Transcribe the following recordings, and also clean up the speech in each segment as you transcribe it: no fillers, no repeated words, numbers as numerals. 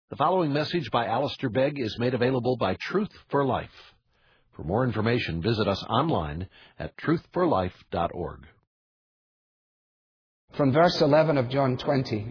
The following message by Alistair Begg is made available by Truth for Life. For more information, visit us online at truthforlife.org. From verse 11 of John 20,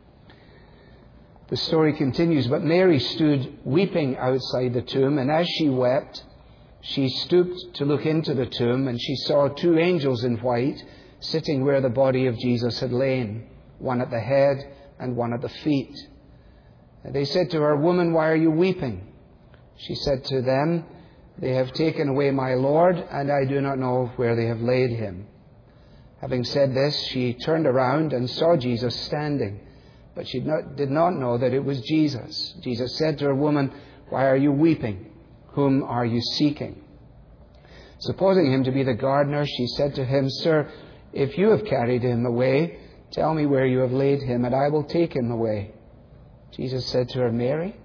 the story continues. But Mary stood weeping outside the tomb, and as she wept, she stooped to look into the tomb, and she saw two angels in white sitting where the body of Jesus had lain, one at the head and one at the feet. And they said to her, "Woman, why are you weeping?" She said to them, "They have taken away my Lord, and I do not know where they have laid him." Having said this, she turned around and saw Jesus standing, but she did not know that it was Jesus. Jesus said to her, "Woman, why are you weeping? Whom are you seeking?" Supposing him to be the gardener, she said to him, "Sir, if you have carried him away, tell me where you have laid him, and I will take him away." Jesus said to her, "Mary."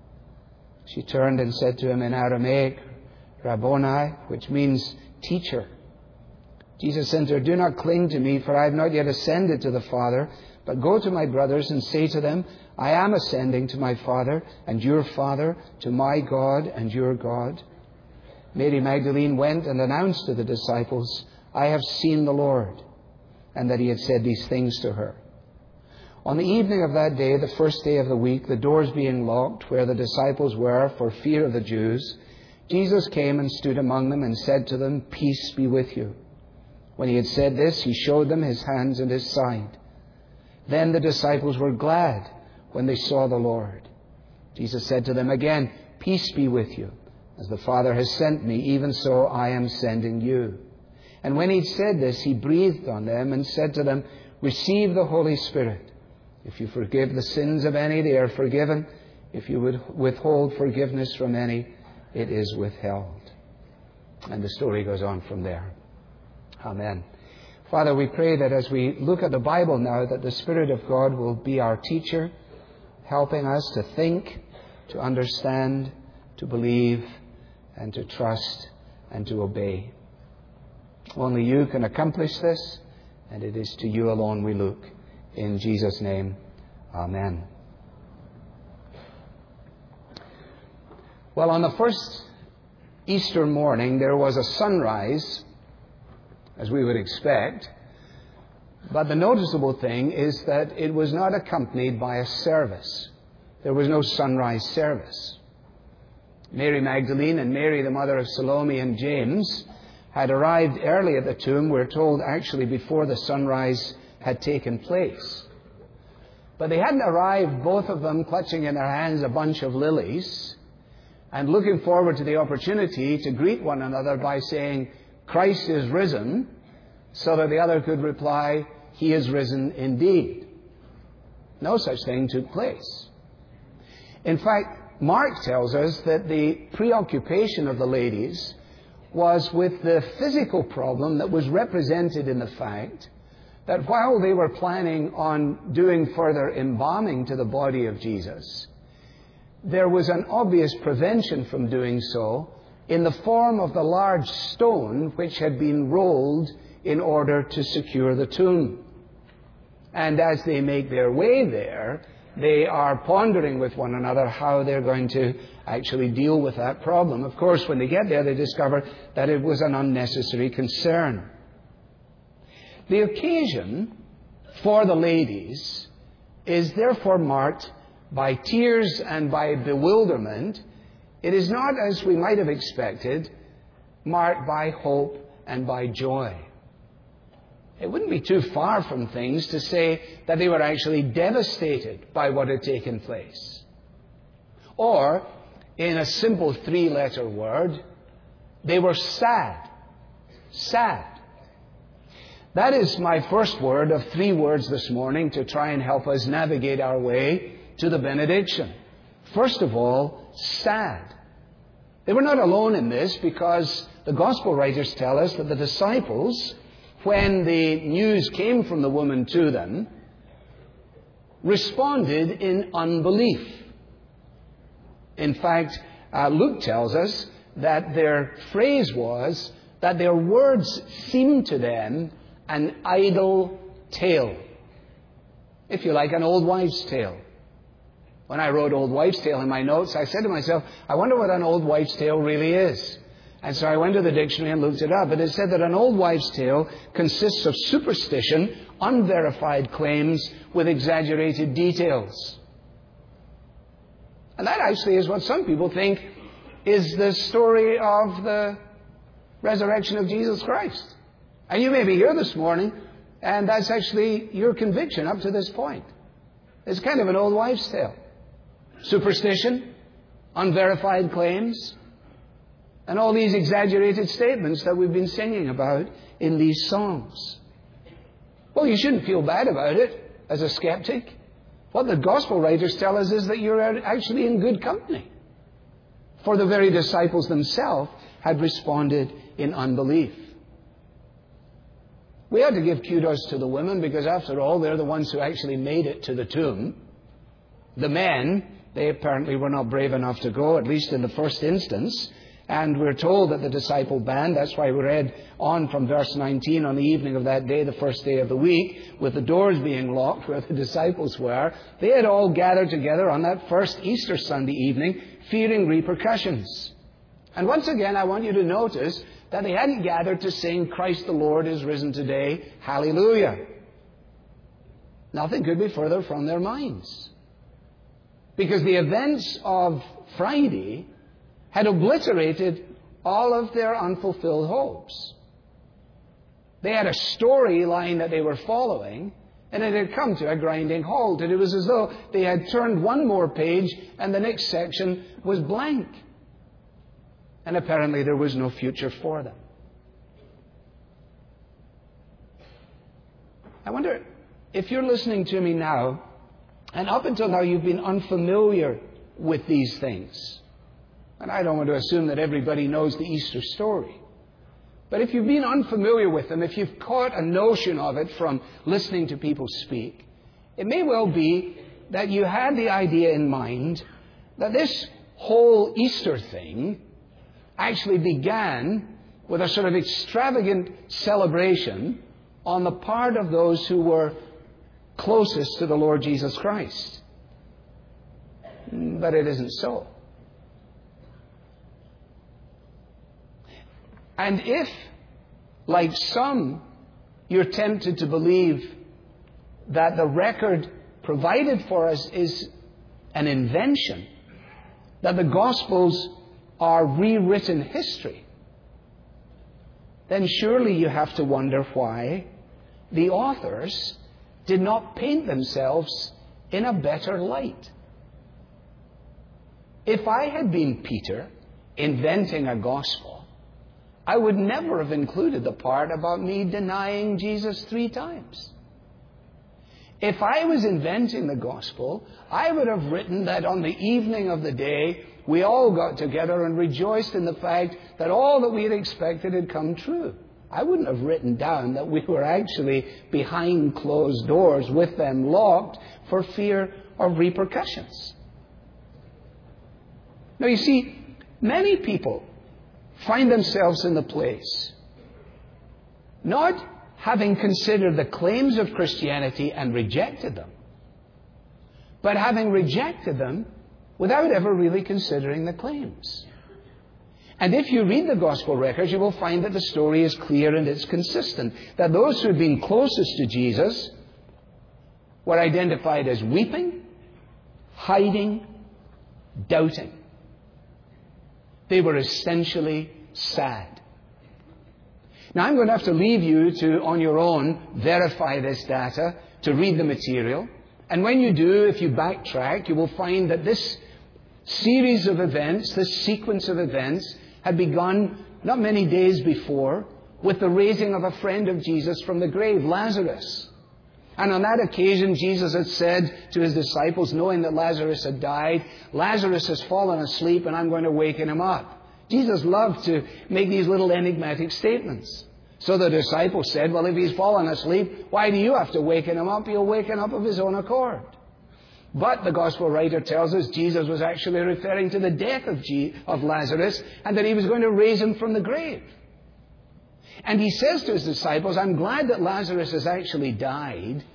She turned and said to him in Aramaic, "Rabboni," which means teacher. Jesus said to her, "Do not cling to me, for I have not yet ascended to the Father, but go to my brothers and say to them, I am ascending to my Father and your Father, to my God and your God." Mary Magdalene went and announced to the disciples, "I have seen the Lord," and that he had said these things to her. On the evening of that day, the first day of the week, the doors being locked where the disciples were for fear of the Jews, Jesus came and stood among them and said to them, "Peace be with you." When he had said this, he showed them his hands and his side. Then the disciples were glad when they saw the Lord. Jesus said to them again, "Peace be with you. As the Father has sent me, even so I am sending you." And when he had said this, he breathed on them and said to them, "Receive the Holy Spirit. If you forgive the sins of any, they are forgiven. If you would withhold forgiveness from any, it is withheld." And the story goes on from there. Amen. Father, we pray that as we look at the Bible now, that the Spirit of God will be our teacher, helping us to think, to understand, to believe, and to trust, and to obey. Only you can accomplish this, and it is to you alone we look. In Jesus' name, amen. Well, on the first Easter morning, there was a sunrise, as we would expect. But the noticeable thing is that it was not accompanied by a service. There was no sunrise service. Mary Magdalene and Mary, the mother of Salome and James, had arrived early at the tomb, we're told actually before the sunrise had taken place. But they hadn't arrived, both of them clutching in their hands a bunch of lilies and looking forward to the opportunity to greet one another by saying, "Christ is risen," so that the other could reply, "He is risen indeed." No such thing took place. In fact, Mark tells us that the preoccupation of the ladies was with the physical problem that was represented in the fact that while they were planning on doing further embalming to the body of Jesus, there was an obvious prevention from doing so in the form of the large stone which had been rolled in order to secure the tomb. And as they make their way there, they are pondering with one another how they're going to actually deal with that problem. Of course, when they get there, they discover that it was an unnecessary concern. The occasion for the ladies is therefore marked by tears and by bewilderment. It is not, as we might have expected, marked by hope and by joy. It wouldn't be too far from things to say that they were actually devastated by what had taken place. Or, in a simple three-letter word, they were sad. Sad. That is my first word of three words this morning to try and help us navigate our way to the benediction. First of all, sad. They were not alone in this, because the gospel writers tell us that the disciples, when the news came from the woman to them, responded in unbelief. In fact, Luke tells us that their phrase was that their words seemed to them an idle tale. If you like, an old wives' tale. When I wrote Old Wives' Tale in my notes, I said to myself, I wonder what an old wives' tale really is. And so I went to the dictionary and looked it up. And it said that an old wives' tale consists of superstition, unverified claims with exaggerated details. And that actually is what some people think is the story of the resurrection of Jesus Christ. And you may be here this morning, and that's actually your conviction up to this point. It's kind of an old wives' tale. Superstition, unverified claims, and all these exaggerated statements that we've been singing about in these songs. Well, you shouldn't feel bad about it as a skeptic. What the gospel writers tell us is that you're actually in good company. For the very disciples themselves had responded in unbelief. We ought to give kudos to the women because, after all, they're the ones who actually made it to the tomb. The men, they apparently were not brave enough to go, at least in the first instance. And we're told that the disciple band, that's why we read on from verse 19, on the evening of that day, the first day of the week, with the doors being locked where the disciples were, they had all gathered together on that first Easter Sunday evening, fearing repercussions. And once again, I want you to notice that they hadn't gathered to sing, Christ the Lord is risen today, hallelujah. Nothing could be further from their minds. Because the events of Friday had obliterated all of their unfulfilled hopes. They had a storyline that they were following, and it had come to a grinding halt. And it was as though they had turned one more page, and the next section was blank. And apparently there was no future for them. I wonder if you're listening to me now, and up until now you've been unfamiliar with these things. And I don't want to assume that everybody knows the Easter story. But if you've been unfamiliar with them, if you've caught a notion of it from listening to people speak, it may well be that you had the idea in mind that this whole Easter thing actually began with a sort of extravagant celebration on the part of those who were closest to the Lord Jesus Christ. But it isn't so. And if, like some, you're tempted to believe that the record provided for us is an invention, that the Gospels are rewritten history, then surely you have to wonder why the authors did not paint themselves in a better light. If I had been Peter inventing a gospel, I would never have included the part about me denying Jesus 3 times. If I was inventing the gospel, I would have written that on the evening of the day, we all got together and rejoiced in the fact that all that we had expected had come true. I wouldn't have written down that we were actually behind closed doors with them locked for fear of repercussions. Now, you see, many people find themselves in the place, not having considered the claims of Christianity and rejected them, but having rejected them without ever really considering the claims. And if you read the gospel records, you will find that the story is clear and it's consistent, that those who had been closest to Jesus were identified as weeping, hiding, doubting. They were essentially sad. Now, I'm going to have to leave you to, on your own, verify this data, to read the material. And when you do, if you backtrack, you will find that this series of events, this sequence of events, had begun not many days before with the raising of a friend of Jesus from the grave, Lazarus. And on that occasion, Jesus had said to his disciples, knowing that Lazarus had died, Lazarus has fallen asleep and I'm going to waken him up. Jesus loved to make these little enigmatic statements. So the disciples said, well, if he's fallen asleep, why do you have to waken him up? He'll waken up of his own accord. But the gospel writer tells us Jesus was actually referring to the death of Lazarus and that he was going to raise him from the grave. And he says to his disciples, I'm glad that Lazarus has actually died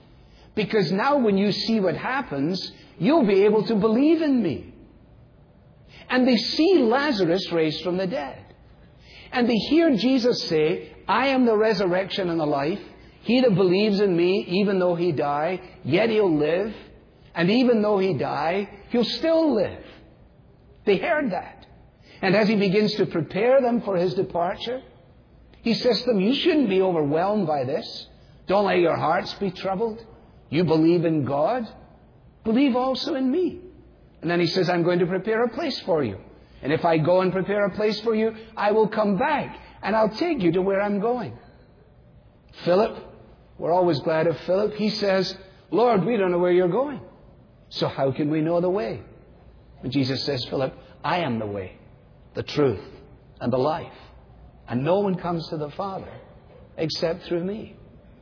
Because now when you see what happens, you'll be able to believe in me. And they see Lazarus raised from the dead. And they hear Jesus say, I am the resurrection and the life. He that believes in me, even though he die, yet he'll live. And even though he die, he'll still live. They heard that. And as he begins to prepare them for his departure, he says to them, you shouldn't be overwhelmed by this. Don't let your hearts be troubled. You believe in God. Believe also in me. And then he says, I'm going to prepare a place for you. And if I go and prepare a place for you, I will come back and I'll take you to where I'm going. Philip, we're always glad of Philip. He says, Lord, we don't know where you're going. So how can we know the way? And Jesus says, Philip, I am the way, the truth, and the life. And no one comes to the Father except through me.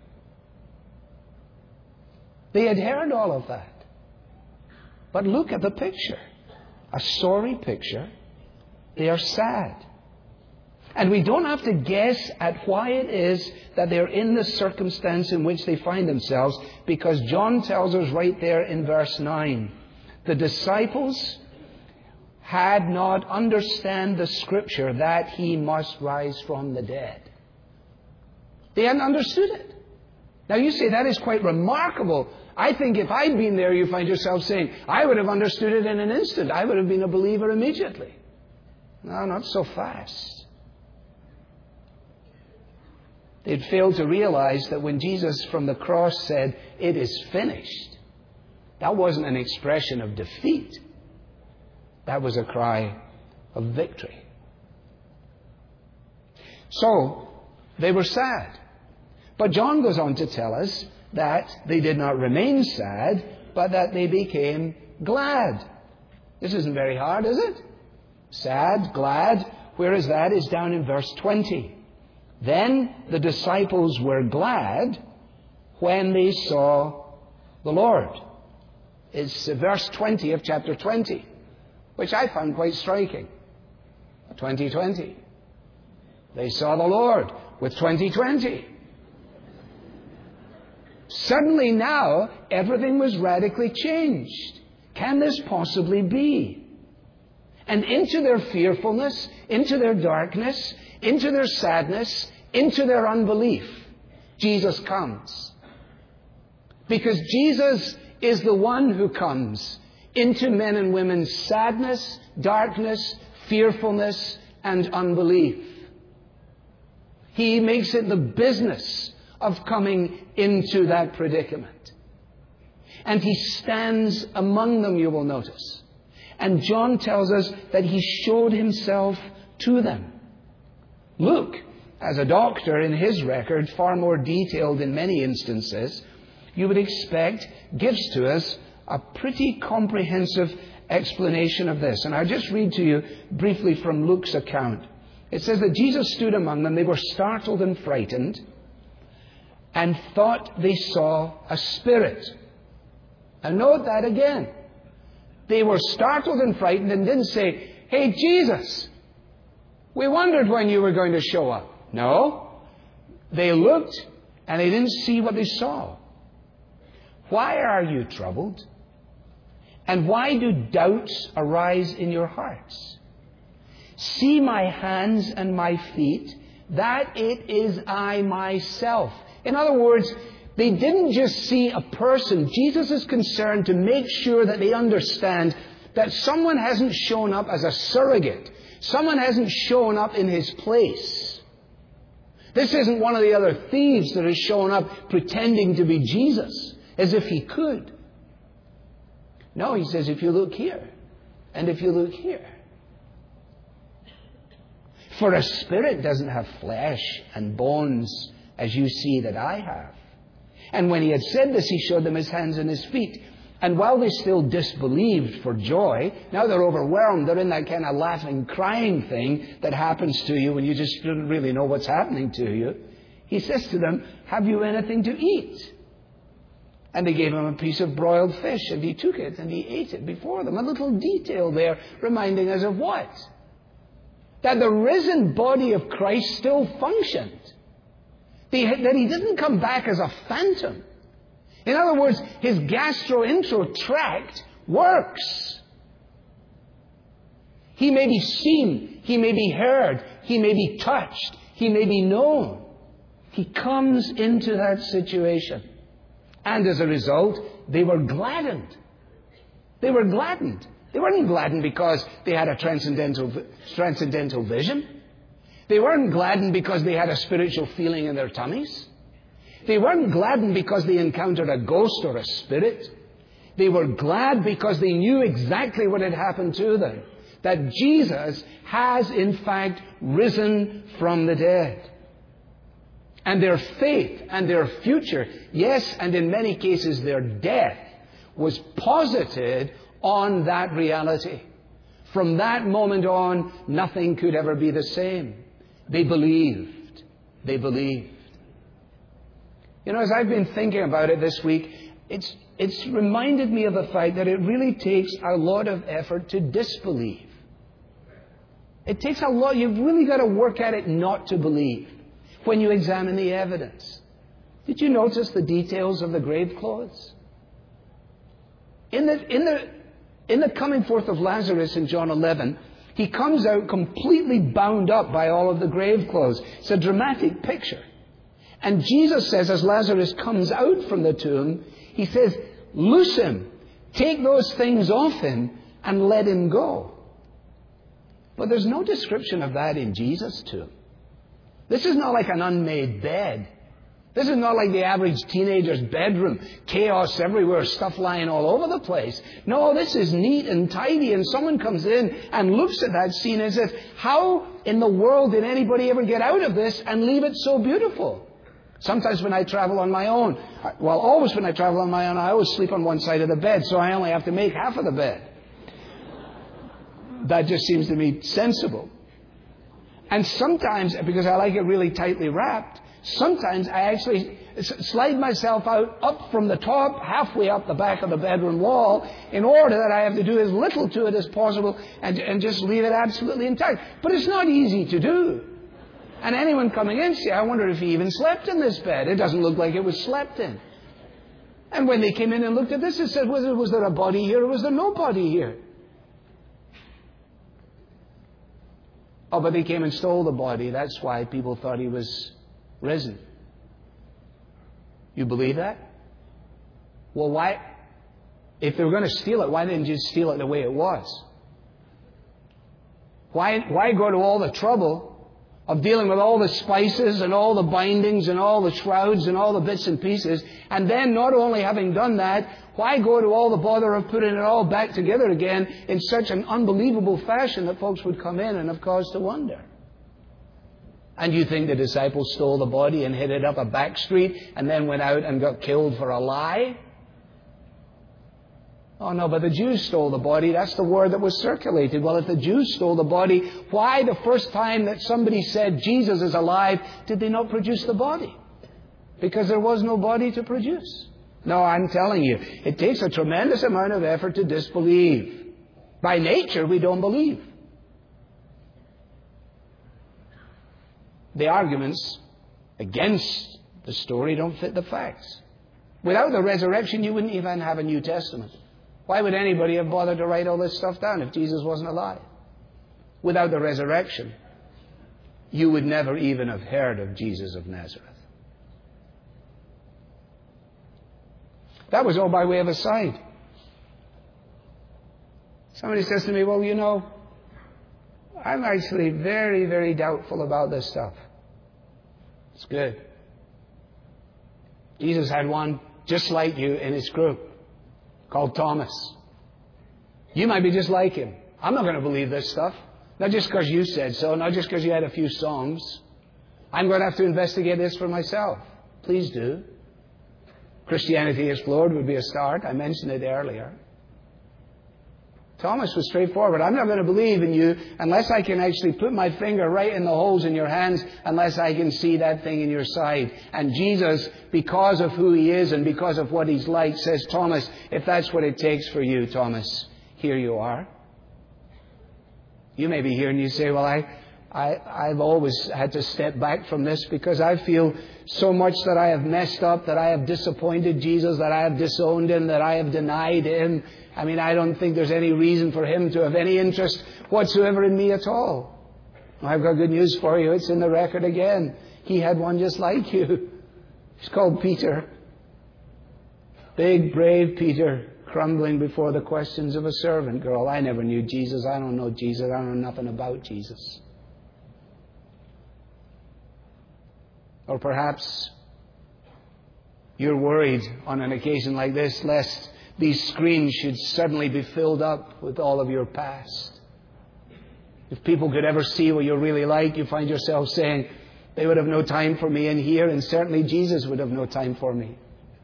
They had heard all of that. But look at the picture. A sorry picture. They are sad. And we don't have to guess at why it is that they're in the circumstance in which they find themselves, because John tells us right there in verse 9, the disciples had not understand the Scripture that he must rise from the dead. They hadn't understood it. Now you say that is quite remarkable. I think if I'd been there, you find yourself saying, I would have understood it in an instant. I would have been a believer immediately. No, not so fast. They'd failed to realize that when Jesus from the cross said, it is finished, that wasn't an expression of defeat. That was a cry of victory. So, they were sad. But John goes on to tell us that they did not remain sad, but that they became glad. This isn't very hard, is it? Sad, glad. Where is that? It's down in verse 20. Then the disciples were glad when they saw the Lord. It's verse 20 of chapter 20, which I found quite striking. 2020. They saw the Lord with 2020. Suddenly now, everything was radically changed. Can this possibly be? And into their fearfulness, into their darkness, into their sadness, into their unbelief, Jesus comes. Because Jesus is the one who comes into men and women's sadness, darkness, fearfulness, and unbelief. He makes it the business of coming into that predicament. And he stands among them, you will notice. And John tells us that he showed himself to them. Luke, as a doctor in his record, far more detailed in many instances, you would expect, gives to us a pretty comprehensive explanation of this. And I'll just read to you briefly from Luke's account. It says that Jesus stood among them. They were startled and frightened and thought they saw a spirit. And note that again. They were startled and frightened and didn't say, hey, Jesus, we wondered when you were going to show up. No. They looked and they didn't see what they saw. Why are you troubled? And why do doubts arise in your hearts? See my hands and my feet, that it is I myself. In other words, they didn't just see a person. Jesus is concerned to make sure that they understand that someone hasn't shown up as a surrogate. Someone hasn't shown up in his place. This isn't one of the other thieves that has shown up pretending to be Jesus, as if he could. No, he says, if you look here, and if you look here. For a spirit doesn't have flesh and bones as you see that I have. And when he had said this, he showed them his hands and his feet. And while they still disbelieved for joy, now they're overwhelmed. They're in that kind of laughing, crying thing that happens to you when you just don't really know what's happening to you. He says to them, have you anything to eat? And they gave him a piece of broiled fish, and he took it and he ate it before them. A little detail there reminding us of what? That the risen body of Christ still functioned. That he didn't come back as a phantom. In other words, his gastrointestinal tract works. He may be seen, he may be heard, he may be touched, he may be known. He comes into that situation. And as a result, they were gladdened. They were gladdened. They weren't gladdened because they had a transcendental vision. They weren't gladdened because they had a spiritual feeling in their tummies. They weren't gladdened because they encountered a ghost or a spirit. They were glad because they knew exactly what had happened to them. That Jesus has in fact risen from the dead. And their faith and their future, yes, and in many cases their death, was posited on that reality. From that moment on, nothing could ever be the same. They believed. They believed. You know, as I've been thinking about it this week, it's reminded me of the fact that it really takes a lot of effort to disbelieve. It takes a lot. You've really got to work at it not to believe when you examine the evidence. Did you notice the details of the grave clothes? In the coming forth of Lazarus in John 11, he comes out completely bound up by all of the grave clothes. It's a dramatic picture. And Jesus says, as Lazarus comes out from the tomb, he says, loose him, take those things off him, and let him go. But there's no description of that in Jesus' tomb. This is not like an unmade bed. This is not like the average teenager's bedroom. Chaos everywhere, stuff lying all over the place. No, this is neat and tidy. And someone comes in and looks at that scene and says, how in the world did anybody ever get out of this and leave it so beautiful? Sometimes when I travel on my own, well, always when I travel on my own, I always sleep on one side of the bed, so I only have to make half of the bed. That just seems to me sensible. And sometimes, because I like it really tightly wrapped, sometimes I actually slide myself out up from the top, halfway up the back of the bedroom wall, in order that I have to do as little to it as possible and just leave it absolutely intact. But it's not easy to do. And anyone coming in say, I wonder if he even slept in this bed. It doesn't look like it was slept in. And when they came in and looked at this, it said, was there a body here or was there no body here? Oh, but they came and stole the body. That's why people thought he was risen. You believe that? Well, why? If they were going to steal it, why didn't you steal it the way it was? Why go to all the trouble of dealing with all the spices and all the bindings and all the shrouds and all the bits and pieces, and then not only having done that, why go to all the bother of putting it all back together again in such an unbelievable fashion that folks would come in and have cause to wonder? And you think the disciples stole the body and hid it up a back street and then went out and got killed for a lie? Oh no, but the Jews stole the body. That's the word that was circulated. Well, if the Jews stole the body, why the first time that somebody said Jesus is alive, did they not produce the body? Because there was no body to produce. No, I'm telling you, it takes a tremendous amount of effort to disbelieve. By nature, we don't believe. The arguments against the story don't fit the facts. Without the resurrection, you wouldn't even have a New Testament. Why would anybody have bothered to write all this stuff down if Jesus wasn't alive? Without the resurrection, you would never even have heard of Jesus of Nazareth. That was all by way of aside. Somebody says to me, well, you know, I'm actually very, very doubtful about this stuff. It's good. Jesus had one just like you in his group called Thomas. You might be just like him. I'm not going to believe this stuff. Not just because you said so, not just because you had a few songs. I'm going to have to investigate this for myself. Please do. Christianity Explored would be a start. I mentioned it earlier. Thomas was straightforward. I'm not going to believe in you unless I can actually put my finger right in the holes in your hands, unless I can see that thing in your side. And Jesus, because of who he is and because of what he's like, says, Thomas, if that's what it takes for you, Thomas, here you are. You may be here and you say, well, I've always had to step back from this because I feel so much that I have messed up, that I have disappointed Jesus, that I have disowned Him, that I have denied Him. I mean, I don't think there's any reason for Him to have any interest whatsoever in me at all. I've got good news for you. It's in the record again. He had one just like you. He's called Peter. Big, brave Peter, crumbling before the questions of a servant girl. I never knew Jesus. I don't know Jesus. I don't know nothing about Jesus. Or perhaps you're worried on an occasion like this, lest these screens should suddenly be filled up with all of your past. If people could ever see what you're really like, you find yourself saying, they would have no time for me in here, and certainly Jesus would have no time for me.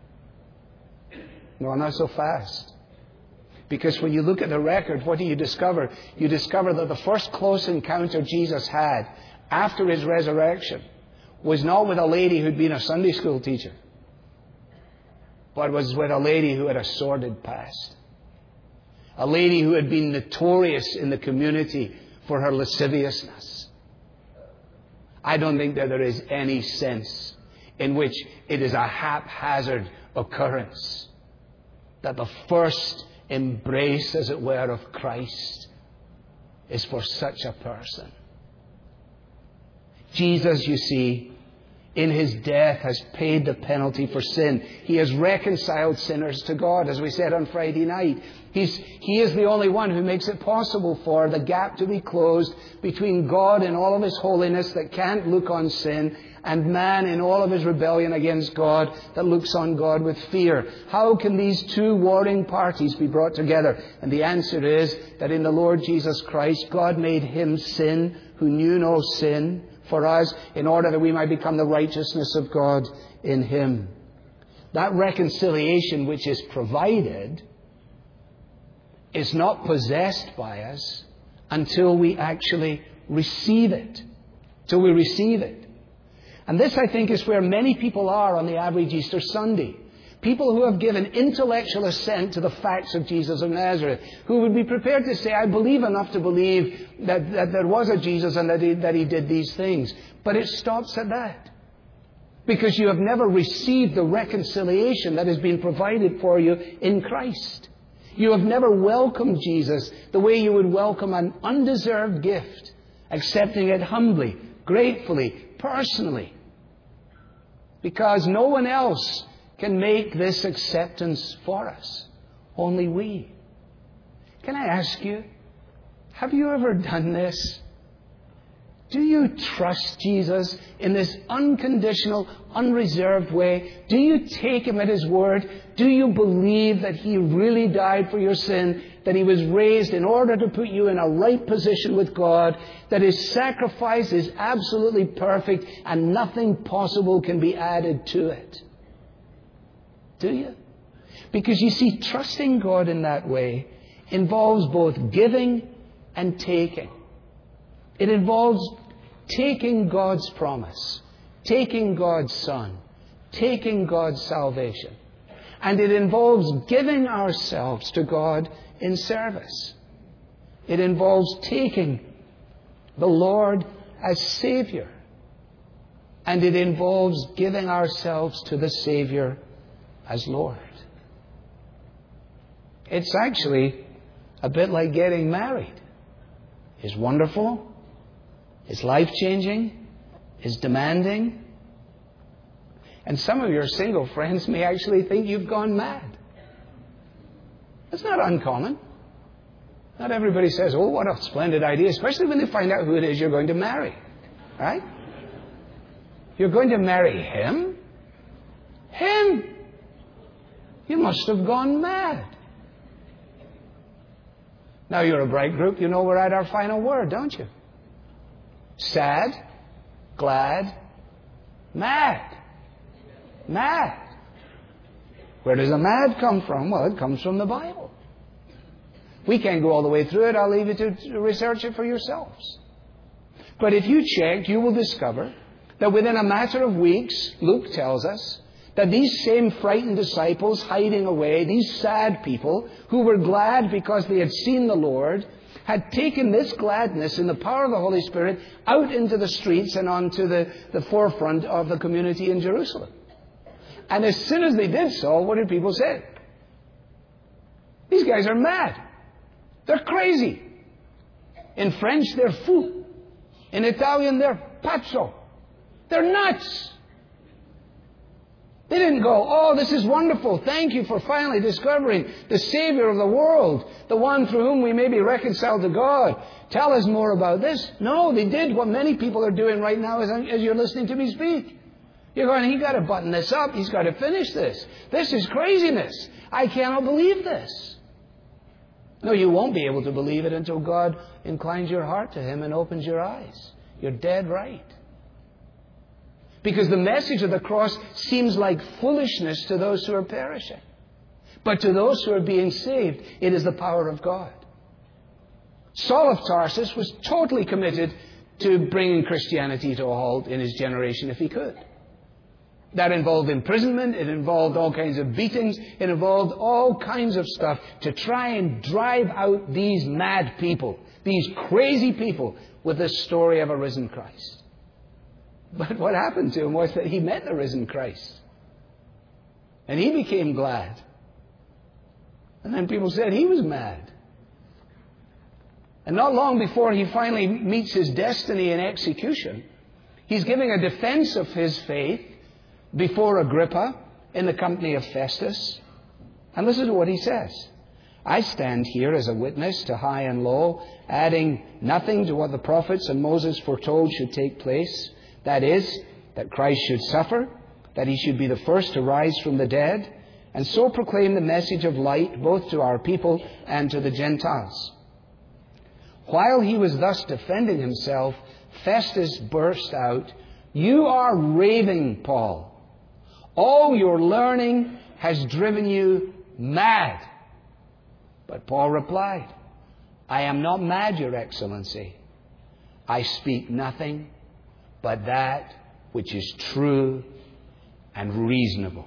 No, not so fast. Because when you look at the record, what do you discover? You discover that the first close encounter Jesus had after His resurrection was not with a lady who'd been a Sunday school teacher, but was with a lady who had a sordid past. A lady who had been notorious in the community for her lasciviousness. I don't think that there is any sense in which it is a haphazard occurrence that the first embrace, as it were, of Christ is for such a person. Jesus, you see, in His death has paid the penalty for sin. He has reconciled sinners to God, as we said on Friday night. He is the only one who makes it possible for the gap to be closed between God in all of His holiness that can't look on sin, and man in all of his rebellion against God that looks on God with fear. How can these two warring parties be brought together? And the answer is that in the Lord Jesus Christ, God made Him sin who knew no sin for us, in order that we might become the righteousness of God in Him. That reconciliation which is provided is not possessed by us until we actually receive it. Till we receive it. And this, I think, is where many people are on the average Easter Sunday. People who have given intellectual assent to the facts of Jesus of Nazareth, who would be prepared to say, I believe enough to believe that there was a Jesus and that he did these things. But it stops at that. Because you have never received the reconciliation that has been provided for you in Christ. You have never welcomed Jesus the way you would welcome an undeserved gift, accepting it humbly, gratefully, personally. Because no one else can make this acceptance for us. Only we. Can I ask you, have you ever done this? Do you trust Jesus in this unconditional, unreserved way? Do you take Him at His word? Do you believe that He really died for your sin? That He was raised in order to put you in a right position with God? That His sacrifice is absolutely perfect and nothing possible can be added to it? Do you? Because you see, trusting God in that way involves both giving and taking. It involves taking God's promise, taking God's Son, taking God's salvation. And it involves giving ourselves to God in service. It involves taking the Lord as Savior. And it involves giving ourselves to the Savior as Lord. It's actually a bit like getting married. It's wonderful. It's life-changing. It's demanding. And some of your single friends may actually think you've gone mad. It's not uncommon. Not everybody says, oh, what a splendid idea, especially when they find out who it is you're going to marry. Right? You're going to marry him? Him? You must have gone mad. Now you're a bright group. You know we're at our final word, don't you? Sad, glad, mad. Mad. Where does a mad come from? Well, it comes from the Bible. We can't go all the way through it. I'll leave you to research it for yourselves. But if you check, you will discover that within a matter of weeks, Luke tells us, that these same frightened disciples hiding away, these sad people who were glad because they had seen the Lord, had taken this gladness in the power of the Holy Spirit out into the streets and onto the forefront of the community in Jerusalem. And as soon as they did so, what did people say? These guys are mad. They're crazy. In French, they're fou. In Italian, they're pazzo. They're nuts. They didn't go, oh, this is wonderful. Thank you for finally discovering the Savior of the world, the one through whom we may be reconciled to God. Tell us more about this. No, they did what many people are doing right now as you're listening to me speak. You're going, he's got to button this up. He's got to finish this. This is craziness. I cannot believe this. No, you won't be able to believe it until God inclines your heart to Him and opens your eyes. You're dead right. Because the message of the cross seems like foolishness to those who are perishing. But to those who are being saved, it is the power of God. Saul of Tarsus was totally committed to bringing Christianity to a halt in his generation if he could. That involved imprisonment, it involved all kinds of beatings, it involved all kinds of stuff to try and drive out these mad people, these crazy people, with the story of a risen Christ. But what happened to him was that he met the risen Christ. And he became glad. And then people said he was mad. And not long before he finally meets his destiny in execution, he's giving a defense of his faith before Agrippa in the company of Festus. And listen to what he says. I stand here as a witness to high and low, adding nothing to what the prophets and Moses foretold should take place. That is, that Christ should suffer, that He should be the first to rise from the dead, and so proclaim the message of light both to our people and to the Gentiles. While he was thus defending himself, Festus burst out, You are raving, Paul. All your learning has driven you mad. But Paul replied, I am not mad, Your Excellency. I speak nothing but that which is true and reasonable.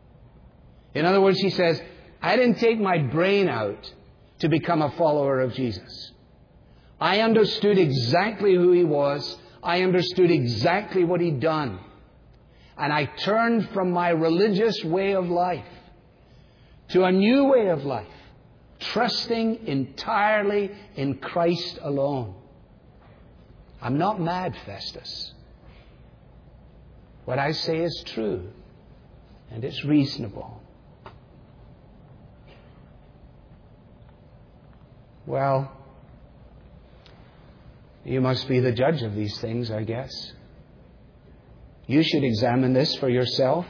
In other words, he says, I didn't take my brain out to become a follower of Jesus. I understood exactly who He was. I understood exactly what He'd done. And I turned from my religious way of life to a new way of life, trusting entirely in Christ alone. I'm not mad, Festus. What I say is true, and it's reasonable. Well, you must be the judge of these things, I guess. You should examine this for yourself.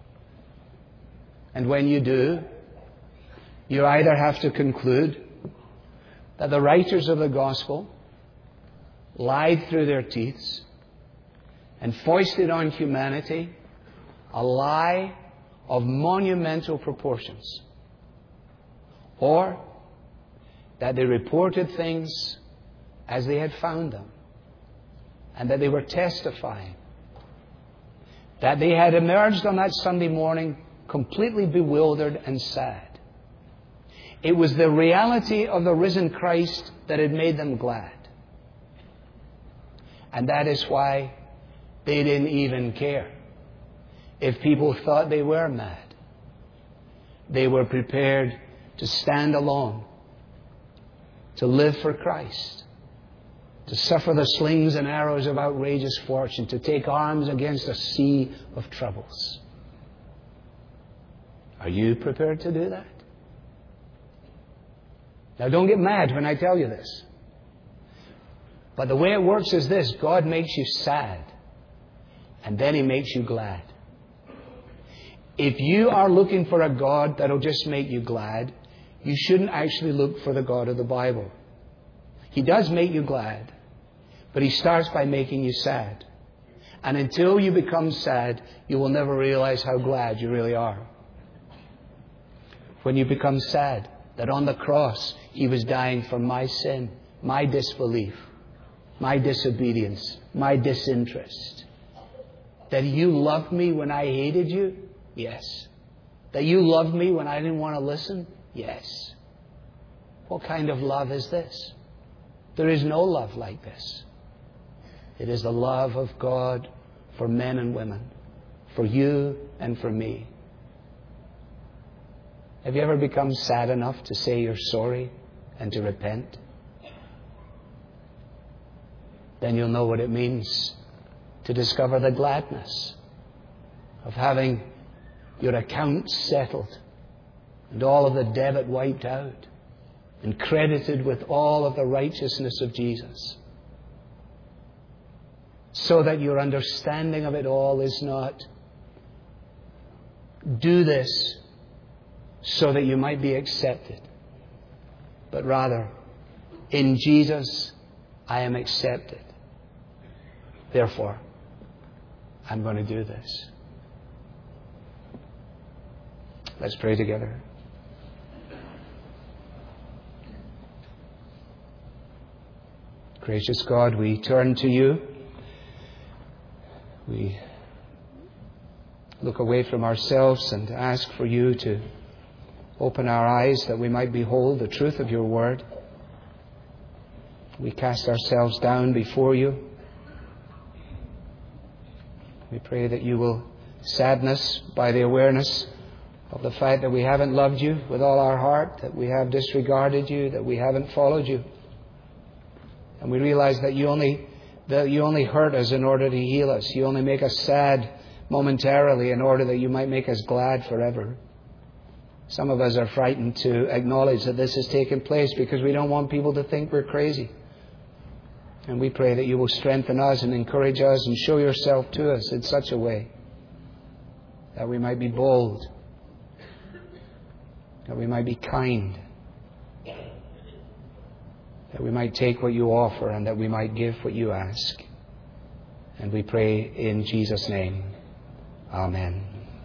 And when you do, you either have to conclude that the writers of the gospel lied through their teeth and foisted on humanity a lie of monumental proportions, or that they reported things as they had found them, and that they were testifying that they had emerged on that Sunday morning completely bewildered and sad. It was the reality of the risen Christ that had made them glad. And that is why they didn't even care if people thought they were mad. They were prepared to stand alone, to live for Christ, to suffer the slings and arrows of outrageous fortune, to take arms against a sea of troubles. Are you prepared to do that? Now, don't get mad when I tell you this. But the way it works is this: God makes you sad, and then He makes you glad. If you are looking for a God that'll just make you glad, you shouldn't actually look for the God of the Bible. He does make you glad, but He starts by making you sad. And until you become sad, you will never realize how glad you really are. When you become sad that on the cross He was dying for my sin, my disbelief, my disobedience, my disinterest. That you loved me when I hated you? Yes. That you loved me when I didn't want to listen? Yes. What kind of love is this? There is no love like this. It is the love of God for men and women, for you and for me. Have you ever become sad enough to say you're sorry and to repent? Then you'll know what it means to discover the gladness of having your accounts settled and all of the debit wiped out and credited with all of the righteousness of Jesus, so that your understanding of it all is not, do this so that you might be accepted, but rather, in Jesus I am accepted. Therefore, I'm going to do this. Let's pray together. Gracious God, we turn to you. We look away from ourselves and ask for you to open our eyes that we might behold the truth of your word. We cast ourselves down before you. We pray that you will sadden us by the awareness of the fact that we haven't loved you with all our heart, that we have disregarded you, that we haven't followed you. And we realize that you only hurt us in order to heal us. You only make us sad momentarily in order that you might make us glad forever. Some of us are frightened to acknowledge that this has taken place because we don't want people to think we're crazy. And we pray that you will strengthen us and encourage us and show yourself to us in such a way that we might be bold, that we might be kind, that we might take what you offer and that we might give what you ask. And we pray in Jesus' name. Amen.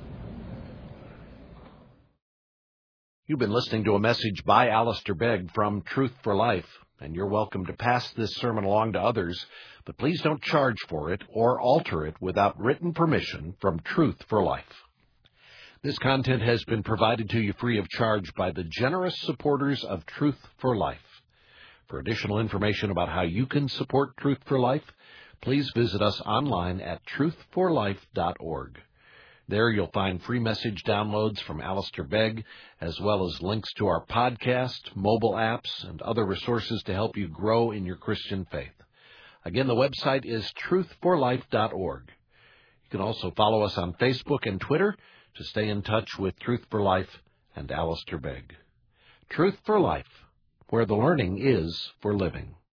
You've been listening to a message by Alistair Begg from Truth for Life, and you're welcome to pass this sermon along to others, but please don't charge for it or alter it without written permission from Truth for Life. This content has been provided to you free of charge by the generous supporters of Truth for Life. For additional information about how you can support Truth for Life, please visit us online at truthforlife.org. There you'll find free message downloads from Alistair Begg, as well as links to our podcast, mobile apps, and other resources to help you grow in your Christian faith. Again, the website is truthforlife.org. You can also follow us on Facebook and Twitter to stay in touch with Truth for Life and Alistair Begg. Truth for Life, where the learning is for living.